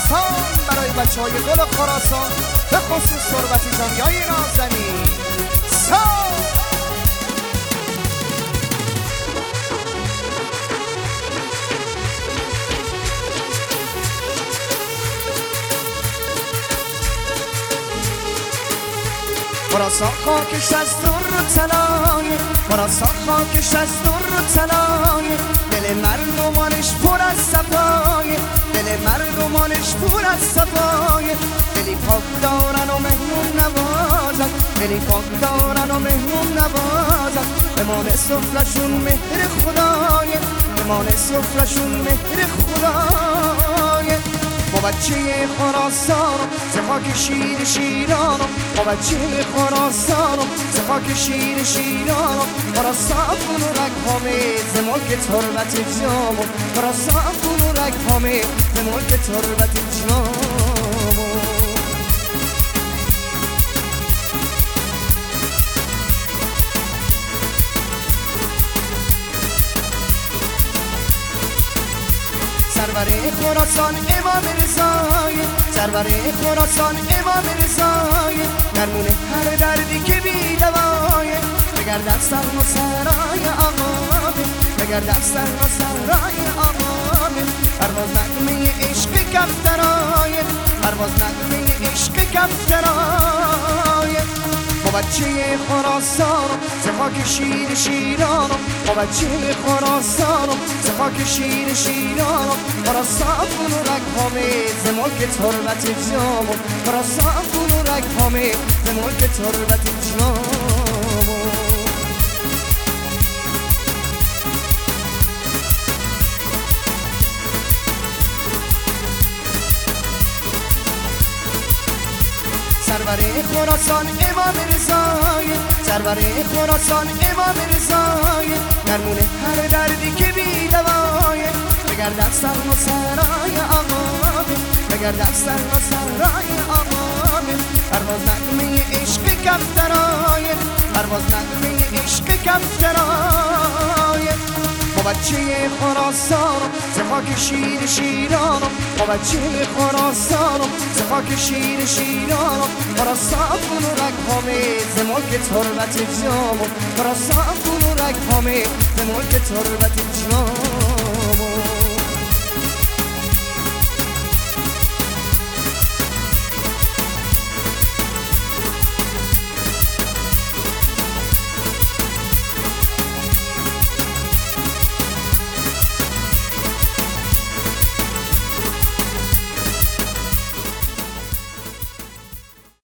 خراسان برای بچه های گل خراسان، به خصوص ثروت جانیای نازنین. خراسان خاکش از در و طلای، خراسان خاکش از در و طلای، دل مردمانش پر از صفای، دل مردمانش پر از صفای، دلی پاک دارن و مهمون نوازن، دلی پاک دارن و مهمون نوازن، بمان سفرشون مهر خدای، بمان سفرشون مهر خدای. ما بچه خراسانم ز خاک شیر شیرانم، ما بچه خراسانم ز خاک شیر شیرانم، خراسان و رگ‌هامه ز ملک تربت جامم، خراسان و رگ‌هامه ز ملک تربت جامم. سرور خراسان امام رضای، سرور خراسان امام رضای، درمون هر دردی که بی دوای، بگردم سر و سرای آقامه، بگردم سر و سرای آقامه، پرواز نغمه عشق کفترای، پرواز نغمه عشق کفترای. ما بچه خراسانم ز خاک شیر شیرانم، ما بچه خراسانم ز خاک شیر شیرانم، خراسان و رگ‌هامه ز ملک تربت جامم، خراسان و رگ‌هامه ز ملک تربت جامم. سرور خراسان امام رضای، سرور خراسان امام رضای، درمون هر دردی که بی دوای، بگردم سر و سرای آقامه، بگردم سر و سرای آقامه، پرواز نغمه عشق کفترای، پرواز نغمه عشق کفترای. ما بچه خراسانم ز خاک شیر شیرانم، ما بچه خراسانم ز خاک شیر شیرانم، خراسان و رگ‌هامه ز ملک تربت جامم، خراسان و رگ‌هامه ز ملک تربت جامم.